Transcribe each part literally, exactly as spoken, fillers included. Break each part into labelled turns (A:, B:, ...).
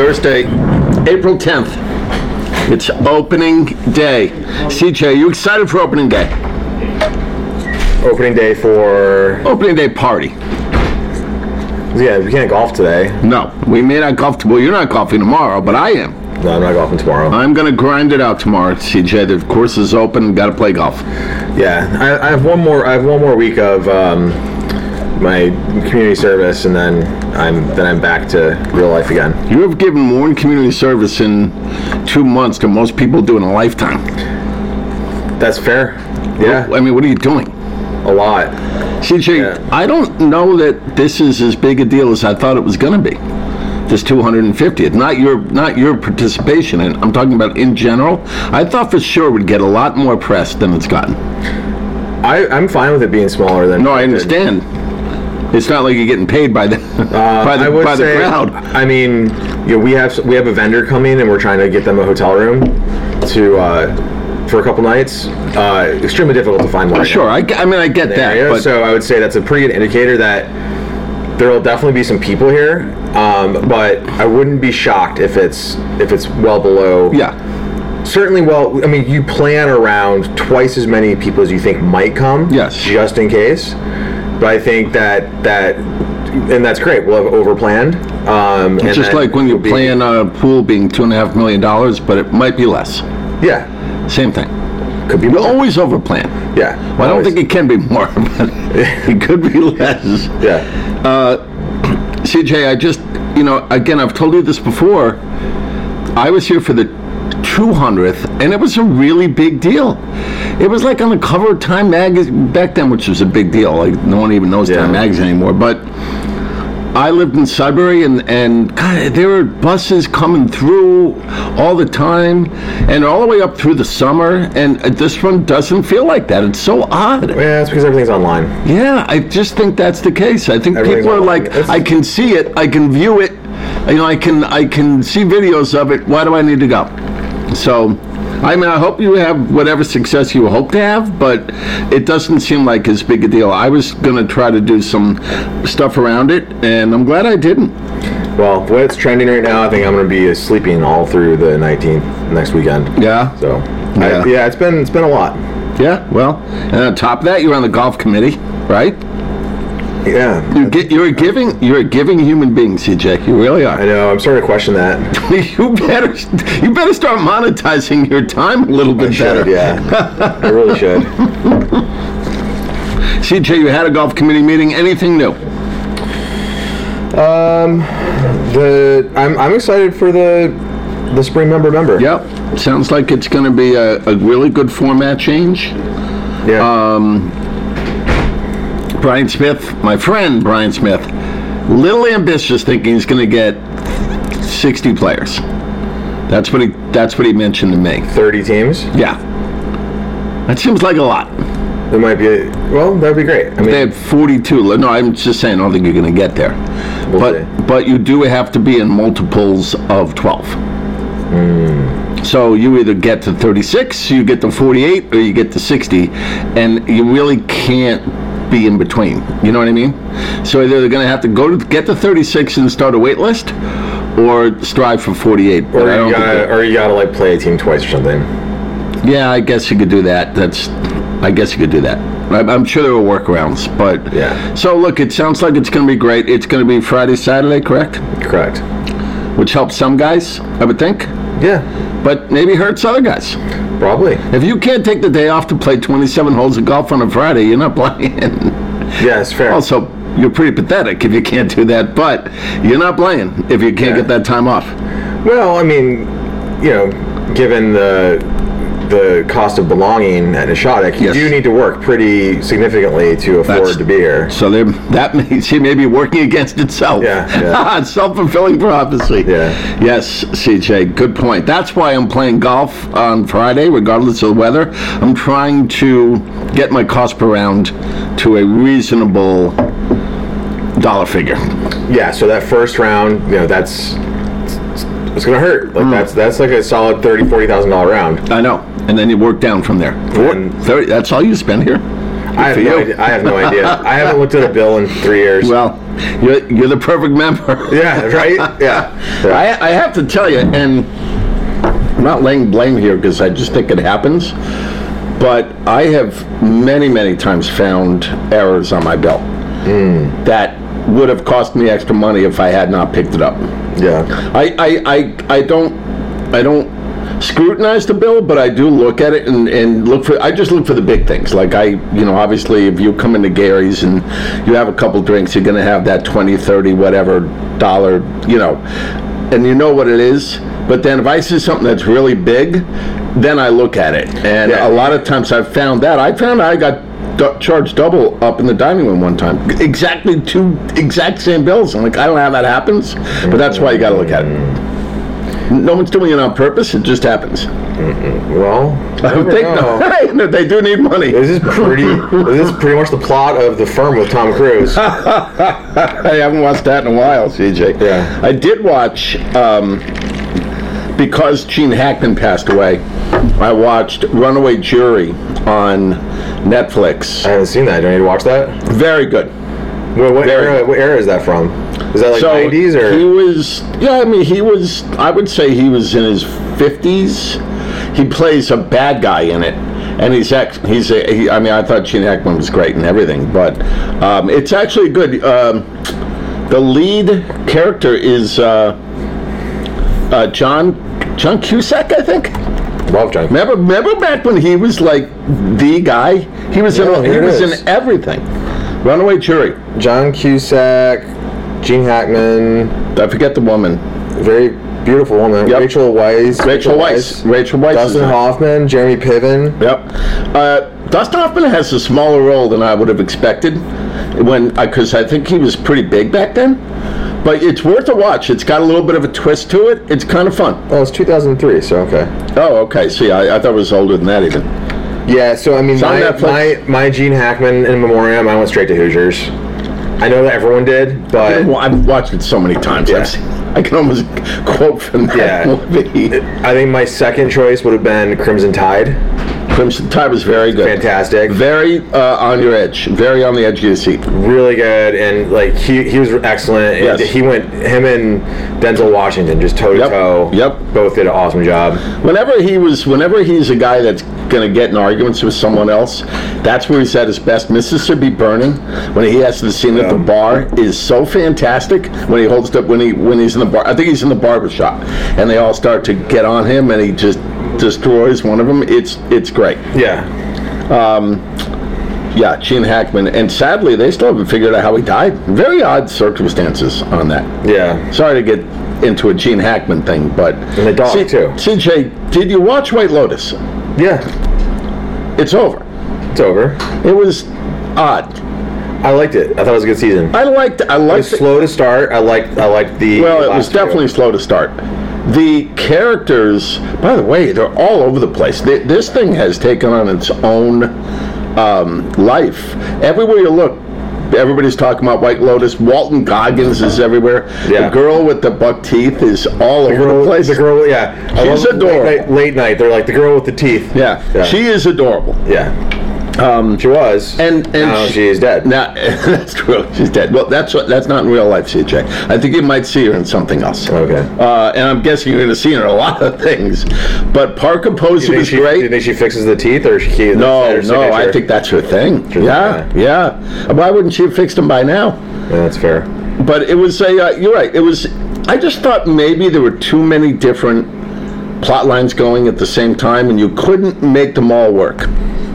A: Thursday, April tenth. It's opening day. C J, are you excited for opening day?
B: Opening day for...
A: Opening day party.
B: Yeah, we can't golf today.
A: No, we may not golf tomorrow. Well, you're not golfing tomorrow, but I am.
B: No, I'm not golfing tomorrow.
A: I'm going to grind it out tomorrow, C J. The course is open. Got to play golf.
B: Yeah, I, I have one more. I have one more week of um, my community service, and then I'm then I'm back to real life again.
A: You have given more in community service in two months than most people do in a lifetime.
B: That's fair. Yeah.
A: I mean, what are you doing?
B: A lot.
A: C J,
B: Yeah.
A: I don't know that this is as big a deal as I thought it was going to be. This two hundred fiftieth, not your not your participation in. I'm talking about in general. I thought for sure it would get a lot more press than it's gotten.
B: I, I'm fine with it being smaller than.
A: No, I understand. It's not like you're getting paid by the
B: Uh,
A: by the
B: I would
A: by the
B: say,
A: crowd.
B: I mean, you know, we have we have a vendor coming, and we're trying to get them a hotel room to uh, for a couple nights. Uh, extremely difficult to find one.
A: Oh, sure, I, I mean I get
B: in the
A: that,
B: area,
A: but
B: so I would say that's a pretty good indicator that there will definitely be some people here. Um, but I wouldn't be shocked if it's if it's well below.
A: yeah,
B: Certainly, well, I memean, you plan around twice as many people as you think might come.
A: Yes.
B: Just in case. But I think that that, and that's great. We'll have over planned. Um,
A: it's just like when you plan a pool being two and a half million dollars, but it might be less.
B: Yeah.
A: Same thing.
B: Could be
A: You
B: more.
A: always overplan.
B: Yeah.
A: Well, I don't
B: always.
A: think it can be more, but it could be less.
B: Yeah.
A: C J, I just, you know, again, I've told you this before. I was here for the two hundredth, and it was a really big deal. It was like on the cover of Time magazine back then, which was a big deal. Like no one even knows
B: Yeah.
A: Time magazine anymore. But I lived in Sudbury, and and God, there were buses coming through all the time, and all the way up through the summer. And this one doesn't feel like that. It's so odd.
B: Yeah, it's because everything's online.
A: Yeah, I just think that's the case. I think
B: Everything's
A: people are
B: online.
A: like,
B: It's-
A: I can see it, I can view it, you know, I can I can see videos of it. Why do I need to go? So, I mean, I hope you have whatever success you hope to have, but it doesn't seem like as big a deal. I was going to try to do some stuff around it, and I'm glad I didn't.
B: Well, the way it's trending right now, I think I'm going to be sleeping all through the nineteenth next weekend.
A: Yeah.
B: So,
A: Yeah.
B: I, yeah, it's been it's been a lot.
A: Yeah, well, and on top of that, you're on the golf committee, right?
B: Yeah.
A: You get, you're a giving, you're a giving human being, C J. You really are.
B: I know. I'm starting to question that.
A: You better, you better start monetizing your time a little bit
B: I should,
A: better.
B: yeah. I really should.
A: C J, you had a golf committee meeting. Anything new?
B: Um, the I'm I'm excited for the the spring member member.
A: Yep. Sounds like it's going to be a, a really good format change.
B: Yeah.
A: Um, Brian Smith, my friend Brian Smith, little ambitious, thinking he's going to get sixty players. That's what he. That's what he mentioned to me.
B: thirty teams.
A: Yeah. That seems like a lot.
B: It might be. A, well, that'd be great. I mean,
A: They have forty-two. No, I'm just saying. I don't think you're going to get there.
B: We'll
A: but
B: see.
A: but you do have to be in multiples of twelve.
B: Hmm.
A: So you either get to thirty-six, you get to forty-eight, or you get to sixty, and you really can't be in between. You know what I mean? So either they're going to have to go to get to thirty-six and start a wait list, or strive for forty-eight. But I
B: or
A: don't
B: you
A: think
B: gotta,
A: that-
B: or you gotta like play a team twice or something.
A: yeah, I guess you could do that. That's, I guess you could do that. I'm I'm sure there are workarounds, but
B: Yeah.
A: So look, it sounds like it's going to be great. It's going to be Friday, Saturday, correct?
B: Correct.
A: Which helps some guys, I would think,
B: Yeah.
A: but maybe hurts other guys.
B: Probably.
A: If you can't take the day off to play twenty-seven holes of golf on a Friday, you're not playing.
B: Yeah, it's fair.
A: Also, you're pretty pathetic if you can't do that, but you're not playing if you can't
B: Yeah.
A: get that time off.
B: Well, I mean, you know, given the the cost of belonging at Nishadik, you
A: Yes.
B: do need to work pretty significantly to afford
A: That's-
B: to be here.
A: So there, that may, she may be working against itself.
B: Yeah, yeah.
A: Self-fulfilling prophecy.
B: Yeah.
A: Yes, C J, good point. That's why I'm playing golf on Friday, regardless of the weather. I'm trying to get my cost per round to a reasonable dollar figure.
B: Yeah, so that first round, you know, that's it's, it's gonna hurt.
A: Mm.
B: Like that's that's like a solid thirty, forty thousand dollar round.
A: I know. And then you work down from there.
B: And-
A: thirty, that's all you spend here?
B: I have
A: for
B: no
A: you.
B: idea. I have no idea. I haven't looked at a bill in three years.
A: Well, you're, you're the perfect member.
B: yeah, right? Yeah. yeah.
A: I, I have to tell you, and I'm not laying blame here because I just think it happens, but I have many, many times found errors on my bill
B: mm.
A: that would have cost me extra money if I had not picked it up.
B: Yeah.
A: I, I, I, I don't I don't scrutinize the bill, but I do look at it and, and look for I just look for the big things. Like I you know, obviously if you come into Gary's and you have a couple drinks, you're gonna have that twenty, thirty, whatever dollar, you know, and you know what it is. But then if I see something that's really big, then I look at it. And
B: yeah.
A: a lot of times I've found that. I found I got d- charged double up in the dining room one time. Exactly two exact same bills. I'm like, I don't know how that happens, but that's why you got to look at it. No one's doing it on purpose. It just happens.
B: Mm-mm. Well,
A: I don't think no. They do need money.
B: This is pretty. This is pretty much the plot of The Firm with Tom Cruise.
A: I haven't watched that in a while, C J.
B: Yeah.
A: I did watch um, because Gene Hackman passed away. I watched Runaway Jury on Netflix.
B: I haven't seen that. Do I need to watch that?
A: Very good.
B: What, what
A: Very
B: era? What era is that from? Is that like
A: so
B: nineties or?
A: He was, yeah, I mean, he was, I would say he was in his fifties. He plays a bad guy in it. And he's, ex, he's a, he, I mean, I thought Gene Hackman was great and everything, but um, it's actually good. Um, the lead character is uh, uh, John, John Cusack, I think.
B: Love John.
A: Remember, remember back when he was like the guy? He was,
B: Yeah,
A: in, he
B: here it
A: was
B: is.
A: in everything. Runaway Jury.
B: John Cusack, Gene Hackman,
A: I forget the woman.
B: very beautiful woman.
A: Yep.
B: Rachel Weisz.
A: Rachel Weisz. Rachel Weisz. is
B: Dustin
A: in it.
B: Hoffman, Jeremy Piven.
A: Yep. Uh, Dustin Hoffman has a smaller role than I would have expected, when because I think he was pretty big back then. But it's worth a watch. It's got a little bit of a twist to it. It's kind of fun.
B: Oh, it's two thousand three, so okay.
A: Oh, okay. See, I, I thought it was older than that even.
B: Yeah, so I mean,
A: It's on
B: my,
A: Netflix.
B: my my Gene Hackman in memoriam, I went straight to Hoosiers. I know that everyone did, but
A: Well, I've watched it so many times.
B: Yeah.
A: I've seen, I can almost quote from that
B: Yeah.
A: movie.
B: I think my second choice would have been Crimson Tide.
A: Crimson Tide was very good.
B: Fantastic.
A: Very uh, on your edge. Very on the edge of your seat.
B: Really good, and like he he was excellent. And
A: Yes.
B: he went him and Denzel Washington just toe to
A: Yep.
B: toe.
A: Yep.
B: Both did an awesome job.
A: Whenever he was, whenever he's a guy that's going to get in arguments with someone else, that's where he's at his best. Mississippi Burning, when he has the scene at the
B: Yeah.
A: bar, is so fantastic. When he holds up, when he when he's in the bar, I think he's in the barber shop, and they all start to get on him, and he just destroys one of them. It's it's great.
B: Yeah.
A: Yeah, Gene Hackman, and sadly, they still haven't figured out how he died. Very odd circumstances on that.
B: Yeah.
A: Sorry to get into a Gene Hackman thing, but
B: And the dog,
A: C-
B: too.
A: C J, did you watch White Lotus?
B: Yeah.
A: It's over.
B: It's over.
A: It was odd.
B: I liked it. I thought it was a good season.
A: I liked. I
B: It was
A: liked.
B: slow to start. I liked. I liked the.
A: Well, it
B: last
A: was
B: two.
A: definitely slow to start. The characters, by the way, they're all over the place. Th- This thing has taken on its own um, life. Everywhere you look, everybody's talking about White Lotus. Walton Goggins is everywhere.
B: Yeah.
A: The girl with the buck teeth is all
B: The
A: over
B: girl,
A: the place.
B: the girl, yeah. I
A: She's
B: love
A: adorable.
B: Late night, late night, they're like the girl with the teeth.
A: Yeah,
B: Yeah.
A: she is adorable.
B: Yeah. Um, she was.
A: And and
B: now
A: she-
B: she is dead.
A: Now that's true. She's dead. Well, that's what, that's not in real life, C J. I think you might see her in something else.
B: Okay.
A: Uh, and I'm guessing you're going to see her in a lot of things. But Parker
B: Do
A: Posey
B: you think
A: was
B: she, Do you
A: great.
B: think she fixes the teeth, or she?
A: No,
B: her
A: no, I
B: signature?
A: think that's her thing.
B: Sure,
A: Yeah, yeah. Why wouldn't she have fixed them by now?
B: Yeah, that's fair.
A: But it was a. Uh, you're right. It was. I just thought maybe there were too many different plot lines going at the same time, and you couldn't make them all work.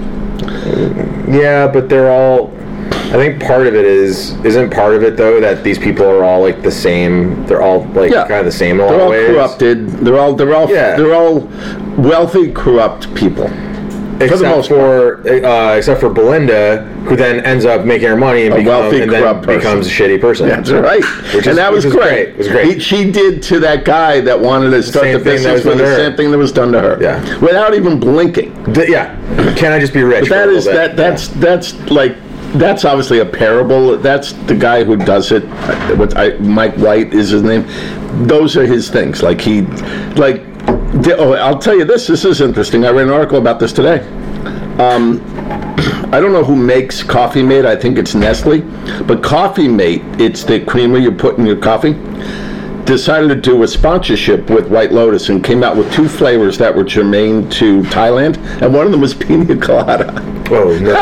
B: Yeah, but they're all. I think part of it is isn't part of it though that these people are all like the same. They're all like
A: Yeah.
B: kind of the same in a lot
A: They're
B: of
A: all
B: ways.
A: corrupted. They're all. They're all.
B: Yeah.
A: They're all wealthy, corrupt people.
B: Except
A: the most
B: for uh, except for Belinda, who then ends up making her money and,
A: A
B: become,
A: wealthy,
B: and then
A: corrupt person.
B: becomes a shitty person.
A: That's right.
B: Which is-
A: and that was
B: which is
A: great.
B: great. It was great.
A: He, she did to that guy that wanted to start
B: same
A: the
B: thing that
A: business
B: was
A: with
B: done
A: the
B: to her.
A: same thing that was done to her.
B: Yeah.
A: Without even blinking.
B: Th- yeah. Can I just be rich?
A: But
B: for a
A: that
B: little
A: is
B: bit?
A: that. That's that's like. That's obviously a parable. That's the guy who does it. What I, Mike White is his name. Those are his things. Like he, like. The, oh, I'll tell you this. This is interesting. I read an article about this today. Um, I don't know who makes Coffee Mate. I think it's Nestle. But Coffee Mate, it's the creamer you put in your coffee, decided to do a sponsorship with White Lotus and came out with two flavors that were germane to Thailand, and one of them was pina colada.
B: Oh, no.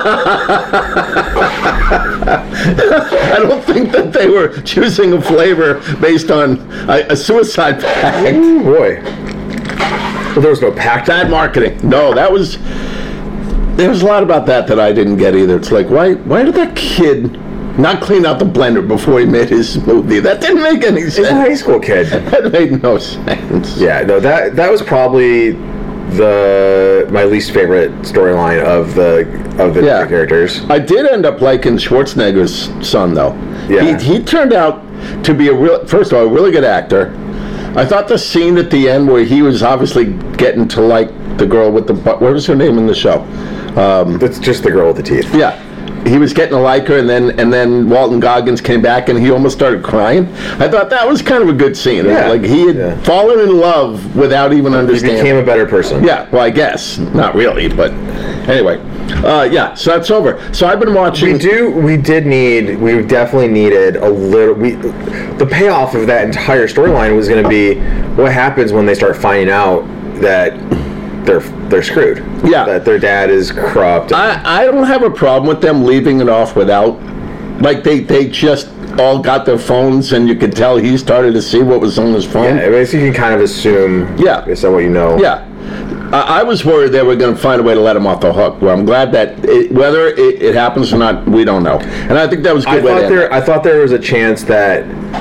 A: I don't think that they were choosing a flavor based on a, a suicide pact.
B: Ooh, boy. Well, there was no pact.
A: Bad marketing. No, that was... There was a lot about that that I didn't get either. It's like, why why did that kid not clean out the blender before he made his smoothie? That didn't make any sense.
B: He's a high school kid.
A: That made no sense.
B: Yeah, no, that that was probably the my least favorite storyline of the of the
A: Yeah.
B: characters.
A: I did end up liking Schwarzenegger's son, though.
B: Yeah.
A: He, he turned out to be a real, first of all, a really good actor. I thought the scene at the end where he was obviously getting to like the girl with the butt, what was her name in the show? Um,
B: That's just the girl with the teeth.
A: yeah. He was getting to like her, and then and then Walton Goggins came back, and he almost started crying. I thought that was kind of a good scene.
B: Yeah.
A: Like he had
B: Yeah.
A: fallen in love without even
B: He
A: understanding.
B: became a better person.
A: Yeah, well, I guess. Not really, but anyway. Uh, yeah, so that's over. So I've been watching...
B: We do. We did need. We definitely needed a little. We, the payoff of that entire storyline was going to be what happens when they start finding out that they're they're screwed.
A: Yeah.
B: That their dad is corrupt.
A: I, I don't have a problem with them leaving it off without... Like, they, they just all got their phones, and you could tell he started to see what was on his phone.
B: Yeah, I mean, so you can kind of assume.
A: Yeah.
B: Based on what you know.
A: Yeah. I, I was worried they were going to find a way to let him off the hook. Well, I'm glad that it, whether it, it happens or not, we don't know. And I think that was a
B: I
A: good way to
B: thought
A: end
B: there.
A: it.
B: I thought there was a chance that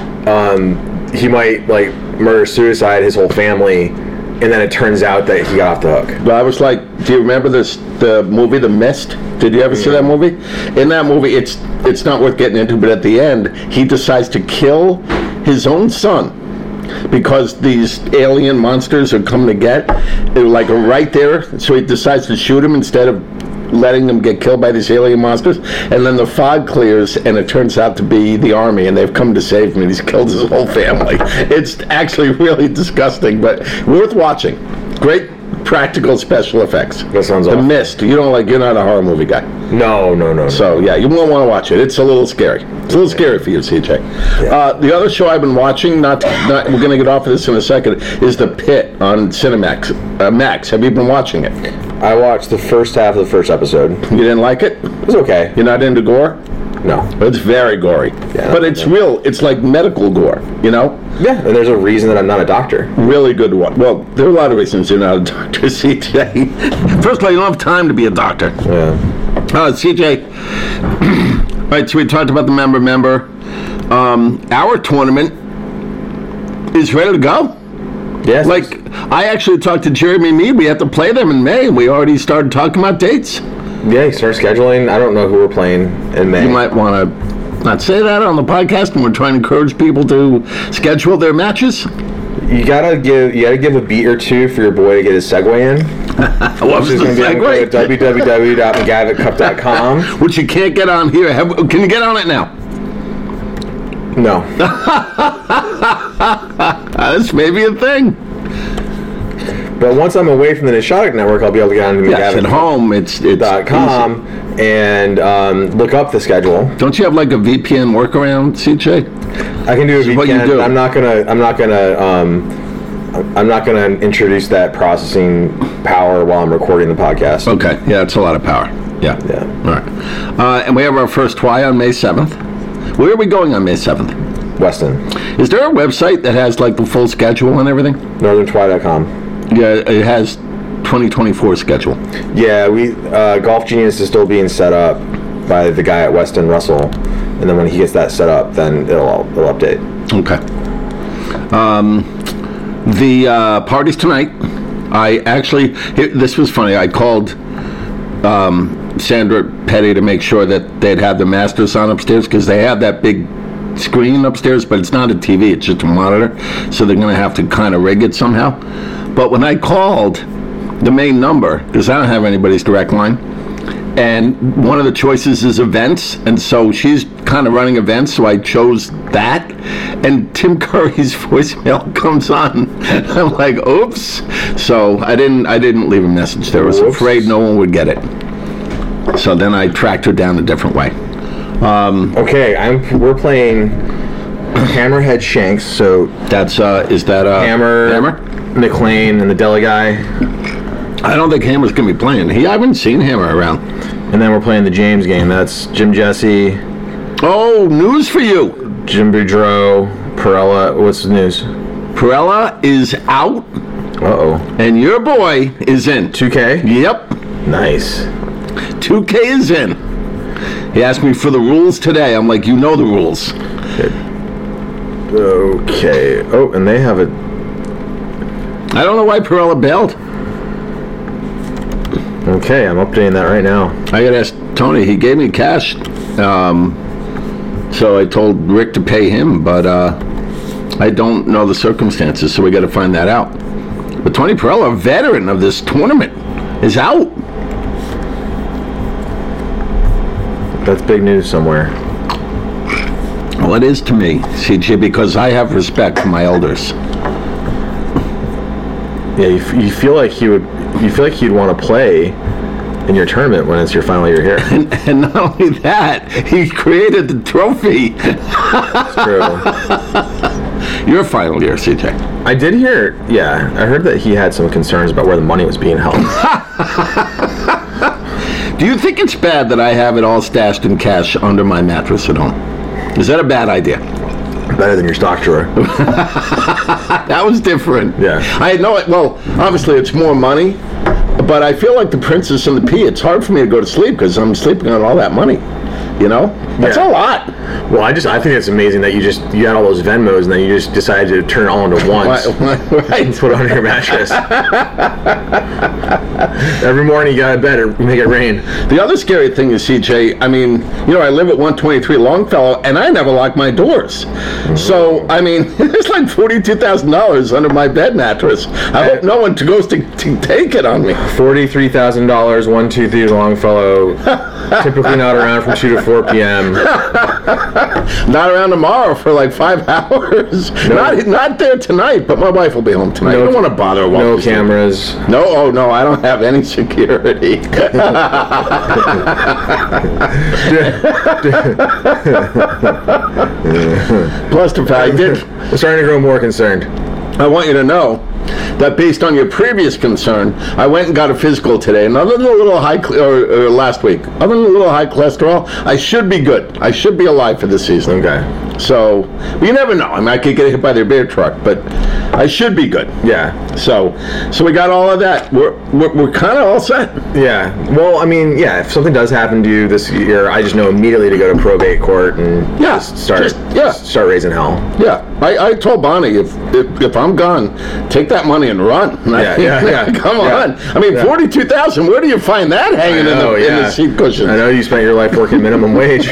B: um, he might like murder suicide his whole family, and then it turns out that he got off the hook.
A: But I was like, do you remember this the movie The Mist? Did you ever see that movie? In that movie, it's it's not worth getting into, but at the end, he decides to kill his own son because these alien monsters are coming to get, they're like right there, so he decides to shoot him instead of letting them get killed by these alien monsters, and then the fog clears, and it turns out to be the army, and they've come to save him, and he's killed his whole family. It's actually really disgusting, but worth watching. Great practical special effects.
B: That sounds
A: The
B: awesome.
A: Mist. You don't like, you're not a horror movie guy.
B: No, no, no.
A: So, yeah, you won't want to watch it. It's a little scary. It's a little scary for you, C J. Uh, the other show I've been watching, not, not we're going to get off of this in a second, is The Pit on Cinemax. Uh, Max, have you been watching it?
B: I watched the first half of the first episode.
A: You didn't like it?
B: It was okay.
A: You're not into gore?
B: No.
A: It's very gory.
B: Yeah,
A: but it's
B: no.
A: real, it's like medical gore, you know?
B: Yeah, and there's a reason that I'm not a doctor.
A: Really good one. Well, there are a lot of reasons you're not a doctor, C J. First of all, you don't have time to be a doctor.
B: Yeah.
A: Uh, C J, all right, so we talked about the member member. Um, our tournament is ready to go.
B: Yes.
A: Like, I actually talked to Jeremy Mead. We have to play them in May. We already started talking about dates.
B: yeah, you start scheduling. I don't know who we're playing in May.
A: You might want to not say that on the podcast, and we're trying to encourage people to schedule their matches.
B: You gotta give. You gotta give a beat or two for your boy to get his segue in.
A: What
B: Which
A: was
B: is
A: the
B: going to be on
A: segue?
B: w w w dot mcgavock cup dot com.
A: Which you can't get on here. Have, can you get on it now?
B: No.
A: Uh, this may be a thing.
B: But once I'm away from the Nishadik Network, I'll be able to get on to
A: Yes, at
B: mcgavock cup
A: home, it's it's
B: dot com and um, look up the schedule.
A: easy. Don't you have like a V P N workaround, C J?
B: I can do a
A: This is what you
B: V P N.
A: do.
B: I'm not gonna. I'm not gonna. Um, I'm not gonna introduce that processing power while I'm recording the podcast.
A: Okay, yeah, it's a lot of power. Yeah.
B: Yeah.
A: All right. Uh, and we have our first T W I on May seventh. Where are we going on May seventh?
B: Weston.
A: Is there a website that has like the full schedule and everything?
B: northern twi dot com.
A: Yeah, it has twenty twenty-four schedule.
B: Yeah, we uh, Golf Genius is still being set up by the guy at Weston Russell, and then when he gets that set up, then it'll it'll update.
A: Okay. Um, the uh, party's tonight. I actually, it, this was funny. I called um, Sandra Petty to make sure that they'd have the Masters on upstairs because they have that big screen upstairs, but it's not a T V, it's just a monitor. So they're going to have to kind of rig it somehow. But when I called the main number, because I don't have anybody's direct line, and one of the choices is events, and so she's kind of running events, so I chose that, and Tim Curry's voicemail comes on. I'm like, oops. So I didn't I didn't leave a message there. I was
B: Whoops.
A: afraid no one would get it. So then I tracked her down a different way. Um,
B: okay, I'm. We're playing Hammerhead Shanks. So
A: that's uh, is that uh,
B: Hammer,
A: Hammer,
B: McLean, and the Deli guy.
A: I don't think Hammer's gonna be playing. He I haven't seen Hammer around.
B: And then we're playing the James game. That's Jim Jesse.
A: Oh, news for you.
B: Jim Boudreau, Perella. What's the news?
A: Perella is out.
B: Uh-oh.
A: And your boy is in.
B: two K?
A: Yep.
B: Nice.
A: two K is in. He asked me for the rules today. I'm like, you know the rules.
B: Good. Okay. Oh, and they have a...
A: I don't know why Perella bailed.
B: Okay, I'm updating that right now.
A: I gotta ask Tony. He gave me cash. Um, so I told Rick to pay him, but uh, I don't know the circumstances, so we got to find that out. But Tony Perella, a veteran of this tournament, is out.
B: That's big news somewhere.
A: Well, it is to me, C J, because I have respect for my elders.
B: Yeah, you, f- you feel like he would. You feel like he'd want to play in your tournament when it's your final year here.
A: And, and not only that, he created the trophy.
B: That's true.
A: Your final year, C J.
B: I did hear. Yeah, I heard that he had some concerns about where the money was being held.
A: Do you think it's bad that I have it all stashed in cash under my mattress at home? Is that a bad idea?
B: Better than your stock drawer.
A: That was different.
B: Yeah.
A: I know it. Well, obviously it's more money, but I feel like the Princess and the Pea. It's hard for me to go to sleep because I'm sleeping on all that money. You know, that's
B: Yeah.
A: a lot.
B: Well, I just I think it's amazing that you just you had all those Venmos and then you just decided to turn it all into once.
A: Right.
B: And put it under your mattress. Every morning you got to bed or make it rain.
A: The other scary thing is, C J, I mean, you know, I live at one twenty-three Longfellow, and I never lock my doors. Mm-hmm. So, I mean, there's like forty-two thousand dollars under my bed mattress. I hope no one goes to, to take it on me.
B: Forty-three thousand dollars, one two three Longfellow. Typically not around from two to four p.m.
A: Not around tomorrow for like five hours.
B: No.
A: Not not there tonight, but my wife will be home tonight.
B: No,
A: I don't want to bother her.
B: No cameras.
A: No, oh no, I don't have any security. Plus the fact I did.
B: I'm starting to grow more concerned.
A: I want you to know that based on your previous concern, I went and got a physical today, and other than a little high, or, or last week, other than a little high cholesterol, I should be good. I should be alive for this season.
B: Okay.
A: So, you never know. I mean, I could get hit by their beer truck, but I should be good.
B: Yeah.
A: So, so we got all of that. We're we're, we're kind of all set.
B: Yeah. Well, I mean, yeah. If something does happen to you this year, I just know immediately to go to probate court and
A: Yeah,
B: just start
A: just- yeah.
B: start raising hell.
A: Yeah, I, I told Bonnie if, if if I'm gone, take that money and run.
B: Yeah, yeah, yeah.
A: Come
B: Yeah.
A: on. I mean,
B: Yeah.
A: forty-two thousand. Where do you find that hanging
B: know,
A: in, the, in
B: yeah.
A: the seat cushions?
B: I know you spent your life working minimum wage.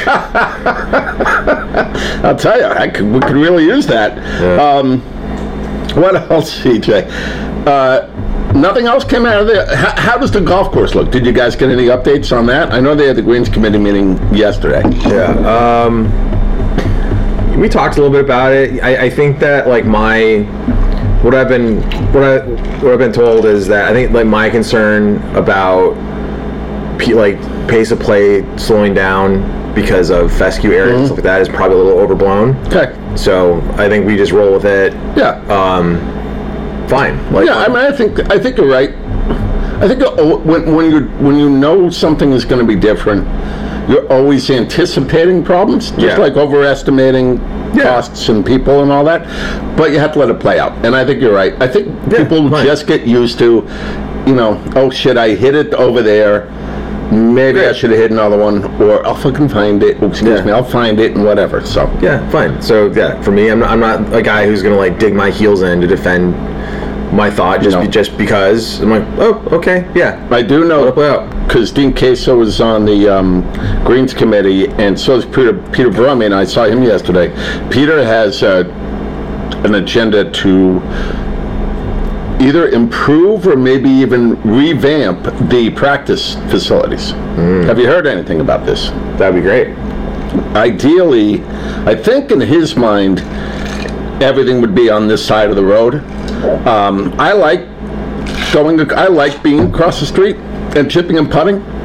A: I'll tell you, I could, we could really use that.
B: Yeah.
A: Um, what else, C J? Uh, nothing else came out of there. How, how does the golf course look? Did you guys get any updates on that? I know they had the Greens Committee meeting yesterday.
B: Yeah. Um, we talked a little bit about it. I, I think that like my what I've been what I what I've been told is that I think like my concern about p- like pace of play slowing down because of fescue areas
A: Mm-hmm.
B: and stuff like that is probably a little overblown.
A: Okay.
B: So I think we just roll with it.
A: Yeah.
B: Um, fine. Like,
A: Yeah, I mean, I think I think you're right. I think uh, when when you when you know something is going to be different, you're always anticipating problems, just
B: Yeah.
A: like overestimating
B: Yeah.
A: costs and people and all that. But you have to let it play out. And I think you're right. I think
B: Yeah,
A: people
B: fine.
A: just get used to, you know, oh shit, I hit it over there. Maybe I
B: Yeah.
A: should have hit another one, or I'll fucking find it. Oh, excuse
B: Yeah.
A: me, I'll find it and whatever. So
B: Yeah, fine. So yeah, for me, I'm not, I'm not a guy who's gonna like dig my heels in to defend my thought just
A: No.
B: be, just because I'm like, oh, okay, yeah.
A: I do
B: Let
A: know
B: it play out.
A: because Dean Queso was on the um, Greens Committee, and so is Peter Peter Brummy, and I saw him yesterday. Peter has uh, an agenda to either improve or maybe even revamp the practice facilities. Have you heard anything about this?
B: That'd be great.
A: Ideally, I think in his mind, everything would be on this side of the road. Um, I like going. I like being across the street and chipping and putting,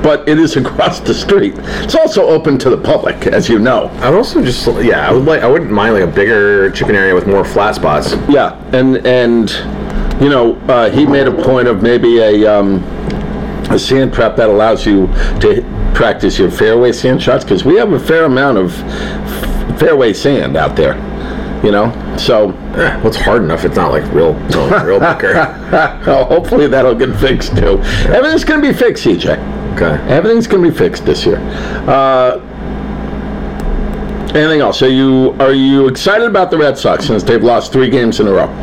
A: but it is across the street. It's also open to the public, as you know.
B: I would also just, yeah, I would like, I wouldn't mind like a bigger chipping area with more flat spots.
A: Yeah, and and you know, uh, he made a point of maybe a um, a sand trap that allows you to practice your fairway sand shots, because we have a fair amount of f- fairway sand out there. You know, so
B: eh, well, it's hard enough. It's not like real, no, real bunker.
A: Well, hopefully that'll get fixed too. Everything's going to be fixed, C J.
B: Okay.
A: Everything's going to be fixed this year. Uh, anything else? Are you are you excited about the Red Sox since they've lost three games in a row?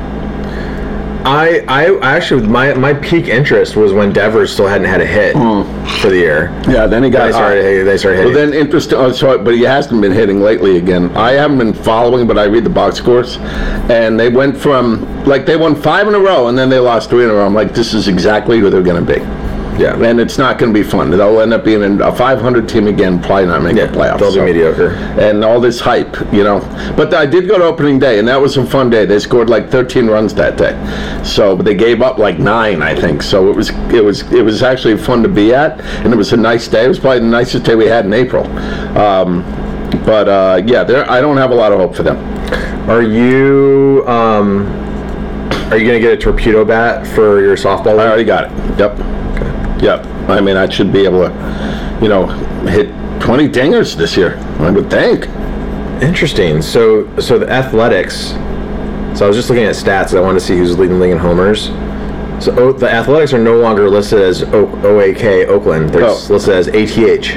B: I, I actually, my, my peak interest was when Devers still hadn't had a hit mm. for the year.
A: Yeah, then he got
B: they started, uh, they started hitting.
A: Well, then interest. Oh, so, but he hasn't been hitting lately again. I haven't been following, but I read the box scores, and they went from like they won five in a row, and then they lost three in a row. I'm like, this is exactly who they're going to be. Yeah, and it's not going to be fun. They'll end up being a five hundred team again, probably not making
B: yeah,
A: the playoffs.
B: They'll be
A: so.
B: mediocre.
A: And all this hype, you know. But I did go to opening day, and that was a fun day. They scored like thirteen runs that day, so but they gave up like nine, I think. So it was it was it was actually fun to be at, and it was a nice day. It was probably the nicest day we had in April. Um, but uh, yeah, I don't have a lot of hope for them.
B: Are you um, are you going to get a torpedo bat for your softball league?
A: I already got it. Yep. Yep. I mean, I should be able to, you know, hit twenty dingers this year, I would think.
B: Interesting. So, so the Athletics. So I was just looking at stats. I wanted to see who's leading the league in homers. So o, the Athletics are no longer listed as o, O A K Oakland. They're oh. listed as A T H.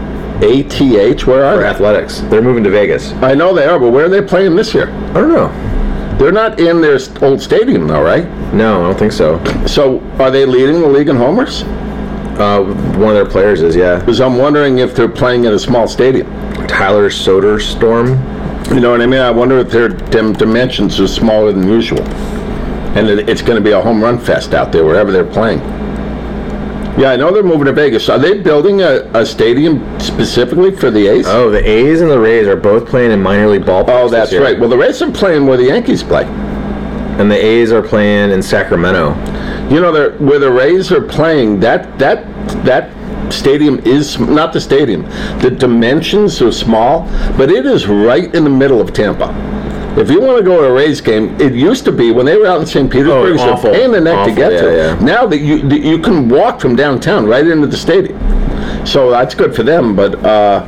A: A T H? Where are
B: For
A: they?
B: Athletics. They're moving to Vegas.
A: I know they are, but where are they playing this year?
B: I don't know.
A: They're not in their old stadium, though, right?
B: No, I don't think so.
A: So are they leading the league in homers?
B: Uh, one of their players is, yeah.
A: Because I'm wondering if they're playing in a small stadium.
B: Tyler Soderstrom.
A: You know what I mean? I wonder if their dim- dimensions are smaller than usual. And it, it's going to be a home run fest out there, wherever they're playing. Yeah, I know they're moving to Vegas. Are they building a, a stadium specifically for the A's?
B: Oh, the A's and the Rays are both playing in minor league ballparks.
A: Oh, that's right. Well, the Rays are playing where the Yankees play.
B: And the A's are playing in Sacramento.
A: You know, where the Rays are playing, that that that stadium is not the stadium. The dimensions are small, but it is right in the middle of Tampa. If you want to go to a Rays game, it used to be when they were out in Saint Petersburg,
B: oh,
A: it's a pain in the neck
B: awful.
A: to get
B: yeah,
A: to.
B: Yeah.
A: Now that you that you can walk from downtown right into the stadium, so that's good for them. But uh,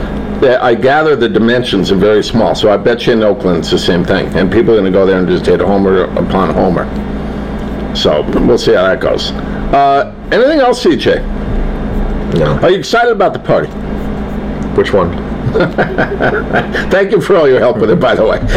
A: I gather the dimensions are very small. So I bet you in Oakland it's the same thing, and people are going to go there and just hit homer upon homer. So we'll see how that goes. Uh, anything else, C J?
B: No.
A: Are you excited about the party?
B: Which one?
A: Thank you for all your help with it, by the way.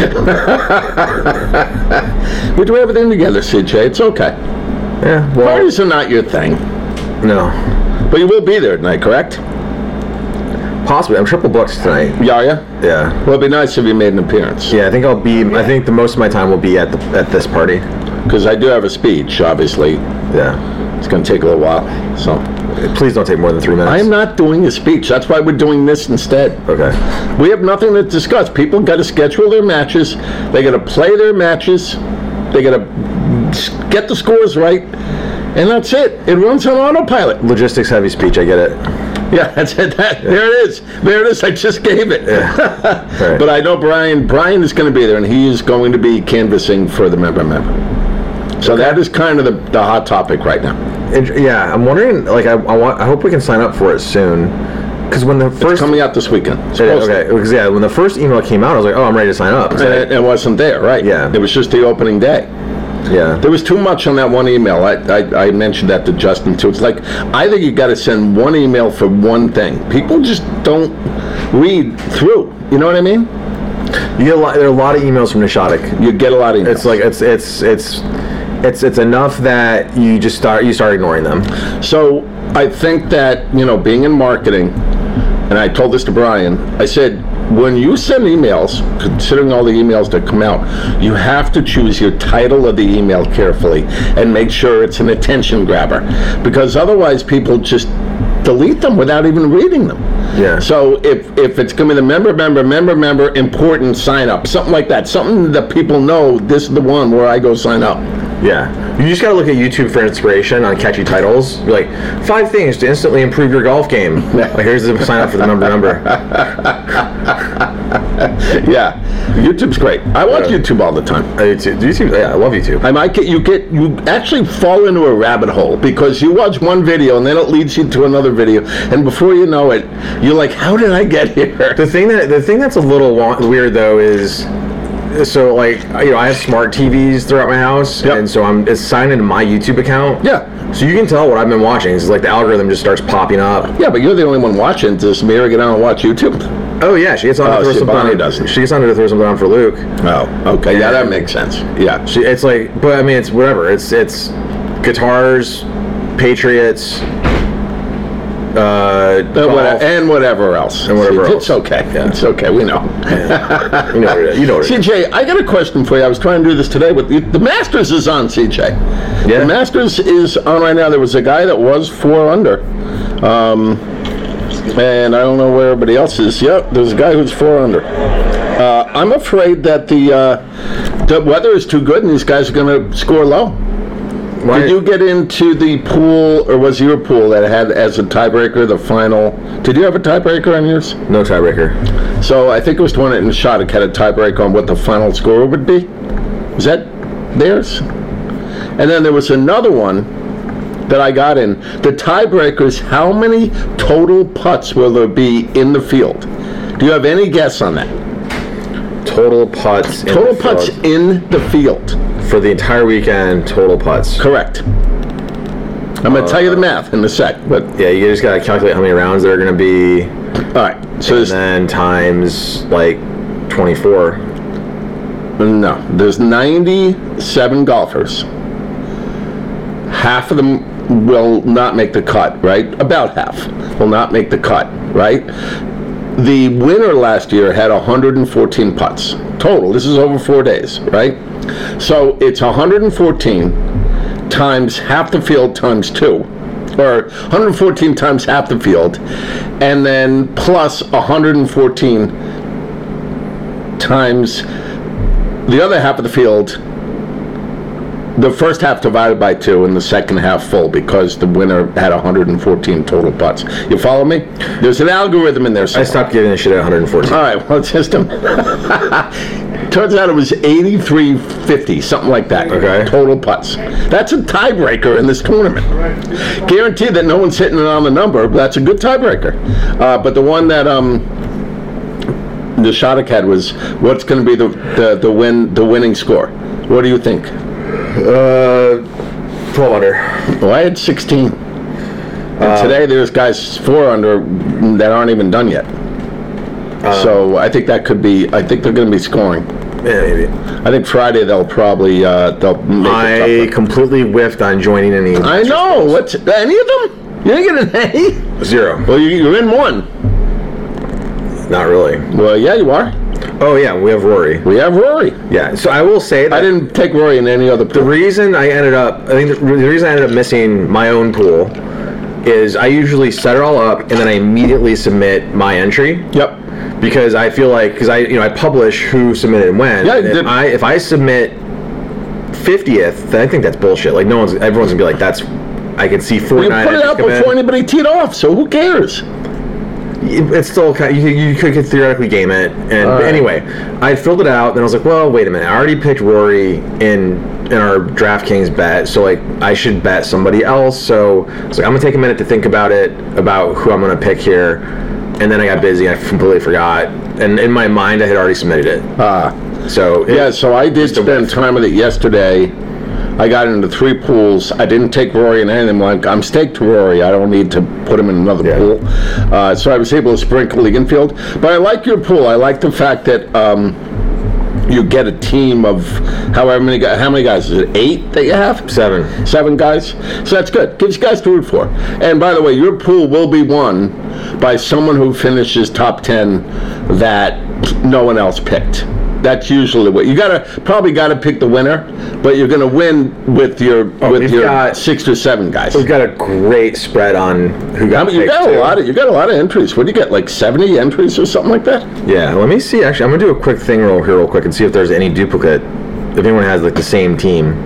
A: We do everything together, C J. It's okay.
B: Yeah. Well,
A: parties are not your thing.
B: No.
A: But you will be there tonight, correct?
B: Possibly. I'm triple booked tonight.
A: Yeah, are you?
B: Yeah.
A: Well, it'd be nice if you made an appearance.
B: Yeah, I think I'll be. I think the most of my time will be at the at this party.
A: Because I do have a speech, obviously.
B: Yeah.
A: It's going to take a little while, so.
B: Please don't take more than three minutes.
A: I am not doing a speech. That's why we're doing this instead.
B: Okay.
A: We have nothing to discuss. People got to schedule their matches. They got to play their matches. They got to get the scores right. And that's it. It runs on autopilot.
B: Logistics heavy speech, I get it.
A: Yeah, that's it. That, yeah. There it is. There it is. I just gave it.
B: Yeah. Right.
A: But I know Brian. Brian is going to be there, and he is going to be canvassing for the member member. So okay. That is kind of the, the hot topic right now.
B: It, yeah, I'm wondering. Like, I, I want. I hope we can sign up for it soon. Because when the first
A: it's coming out this weekend.
B: Yeah, okay. Because yeah, when the first email came out, I was like, oh, I'm ready to sign up.
A: And like, it, it wasn't there, right?
B: Yeah.
A: It was just the opening day.
B: Yeah.
A: There was too much on that one email. I, I, I mentioned that to Justin too. It's like I think you got to send one email for one thing. People just don't read through. You know what I mean?
B: You get a lot. There are a lot of emails from Nishadik.
A: You get a lot of emails.
B: It's like it's it's it's it's it's enough that you just start you start ignoring them.
A: So I think that you know, being in marketing, and I told this to Brian. I said, when you send emails, considering all the emails that come out, you have to choose your title of the email carefully and make sure it's an attention grabber, because otherwise people just delete them without even reading them.
B: Yeah.
A: So if if it's going to be the member, member, member, member, important sign up, something like that, something that people know this is the one where I go sign up.
B: Yeah. You just gotta look at YouTube for inspiration on catchy titles. You're like, five things to instantly improve your golf game. Like, here's the sign up for the number number.
A: Yeah. YouTube's great. I watch
B: Yeah.
A: YouTube all the time.
B: Uh, YouTube, YouTube, yeah, I love YouTube.
A: I might get you get you actually fall into a rabbit hole because you watch one video and then it leads you to another video, and before you know it, you're like, how did I get here?
B: The thing that the thing that's a little wa- weird though is, so like, you know, I have smart T Vs throughout my house,
A: Yep.
B: and so I'm it's signed into my YouTube account.
A: Yeah.
B: So you can tell what I've been watching. It's like the algorithm just starts popping up.
A: Yeah, but you're the only one watching. Does Mira get on and watch YouTube?
B: Oh yeah, she gets on
A: Oh,
B: to throw
A: see,
B: something
A: Bonnie
B: on.
A: doesn't.
B: She gets on to throw something on for Luke.
A: Oh, okay. Yeah, that makes sense. Yeah.
B: She, it's like, but I mean, it's whatever. It's it's guitars, Patriots, uh,
A: But
B: golf.
A: whatever, and whatever else.
B: And whatever
A: See,
B: else.
A: It's okay.
B: Yeah.
A: It's okay. We know.
B: You know what it is. You know what it
A: C
B: is.
A: J, I got a question for you. I was trying to do this today, but the, the Masters is on, C J.
B: Yeah.
A: The Masters is on right now. There was a guy that was four under. Um, and I don't know where everybody else is. Yep, there's a guy who's four under. Uh, I'm afraid that the, uh, the weather is too good and these guys are going to score low.
B: Why-
A: Did you get into the pool, or was your pool that had as a tiebreaker the final? Did you have a tiebreaker on yours?
B: No tiebreaker.
A: So I think it was the one in Shattuck had a tiebreaker on what the final score would be. Was that theirs? And then there was another one that I got in. The tiebreaker is how many total putts will there be in the field? Do you have any guess on that?
B: Total putts. In
A: Total
B: the
A: putts
B: field
A: in the field.
B: for the entire weekend. Total putts.
A: Correct. I'm going to tell you the math in a sec, but
B: Yeah, you just gotta calculate how many rounds there are gonna be,
A: all right. So
B: and
A: there's,
B: then times like twenty-four.
A: no, there's ninety-seven golfers. Half of them will not make the cut, right? About half will not make the cut, right? The winner last year had one hundred fourteen putts total. This is over four days, right? So it's one hundred fourteen times half the field times two, or one hundred fourteen times half the field, and then plus one hundred fourteen times the other half of the field. The first half divided by two and the second half full because the winner had one hundred fourteen total putts. You follow me? There's an algorithm in there
B: I
A: somewhere.
B: stopped giving a shit at one hundred fourteen.
A: All right, well, it's just a... Turns out it was eighty-three fifty, something like that.
B: Okay.
A: Total putts. That's a tiebreaker in this tournament. Guaranteed that no one's hitting it on the number. But that's a good tiebreaker. Uh, but the one that um, the Shattuck had was what's going to be the, the the win the winning score. What do you think?
B: Uh, twelve under.
A: Well, I had sixteen. And today there's guys four under that aren't even done yet. So I think that could be. I think they're going to be scoring.
B: Yeah, maybe.
A: I think Friday they'll probably uh, they'll make it
B: I
A: tougher.
B: completely whiffed on joining any.
A: I know. What's any of them? You didn't get an A?
B: Zero.
A: Well, you, you're in one.
B: Not really.
A: Well, yeah, you are.
B: Oh yeah, we have Rory.
A: We have Rory.
B: Yeah. So I will say that
A: I didn't take Rory in any other
B: the
A: pool.
B: reason I ended up, I think the, the reason I ended up missing my own pool is I usually set it all up and then I immediately submit my entry.
A: Yep.
B: Because I feel like, because I, you know, I publish who submitted and when.
A: Yeah,
B: and
A: you
B: if
A: did.
B: I if I submit fiftieth, then I think that's bullshit. Like no one's, everyone's gonna be like, that's, I can see
A: You
B: forty-nine.
A: put it out
B: come in.
A: before anybody teed off, so who cares?
B: It's still kind of, you, you could, could theoretically game it, and
A: All
B: but
A: right.
B: anyway, I filled it out. Then I was like, well, wait a minute. I already picked Rory in in our DraftKings bet, so like I should bet somebody else. So I was like, I'm gonna take a minute to think about it, about who I'm gonna pick here. And then I got busy. I completely forgot, and in my mind, I had already submitted it.
A: Ah.
B: So it,
A: Yeah, so I did
B: Just a
A: spend
B: whiff.
A: time with it yesterday. I got into three pools. I didn't take Rory in any of them. Like, I'm staked to Rory. I don't need to put him in another
B: Yeah.
A: pool. Uh, so I was able to sprinkle the infield. But I like your pool. I like the fact that um, you get a team of however many guys. How many guys? Is it eight that you have?
B: seven.
A: Seven guys? So that's good. Gives you guys to root for. And by the way, your pool will be won by someone who finishes top ten that no one else picked. That's usually the way. You gotta probably gotta pick the winner, but you're gonna win with your
B: Oh,
A: with
B: we've
A: your
B: got-
A: six or seven guys.
B: We've got a great spread on who
A: I
B: got
A: mean, you
B: picked,
A: got a
B: too.
A: lot of you got a lot of entries. What do you get? Like seventy entries or something like that?
B: Yeah, let me see. Actually, I'm gonna do a quick thing real here, real quick, and see if there's any duplicate. If anyone has like the same team.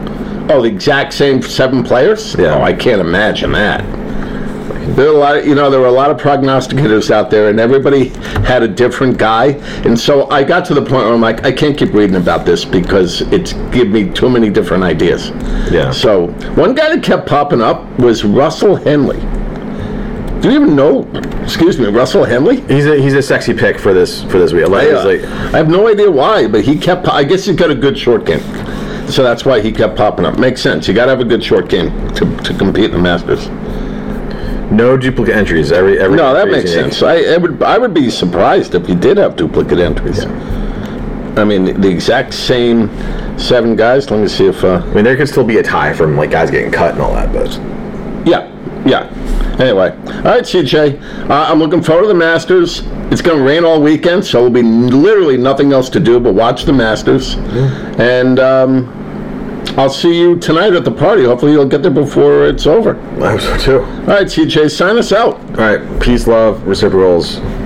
A: Oh, the exact same seven players?
B: Yeah.
A: Oh, I can't imagine that. There are a lot, of, you know, there were a lot of prognosticators out there, and everybody had a different guy. And so I got to the point where I'm like, I can't keep reading about this because it's give me too many different ideas.
B: Yeah.
A: So one guy that kept popping up was Russell Henley. Do you even know? Excuse me, Russell Henley?
B: He's a he's a sexy pick for this for this week. Like,
A: I, uh,
B: like,
A: I have no idea why, but he kept. I guess he's got a good short game, so that's why he kept popping up. Makes sense. You got to have a good short game to, to compete in the Masters.
B: No duplicate entries. Every every
A: no, that makes sense. I, I would I would be surprised if he did have duplicate entries. Yeah. I mean, the, the exact same seven guys. Let me see if. Uh,
B: I mean, there could still be a tie from like guys getting cut and all that, but
A: yeah, yeah. Anyway, all right, C J. Uh, I'm looking forward to the Masters. It's going to rain all weekend, so there'll be literally nothing else to do but watch the Masters. Yeah. And um, I'll see you tonight at the party. Hopefully, you'll get there before it's over.
B: I hope so too.
A: All right, C J, sign us out.
B: All right, peace, love, reciprocals.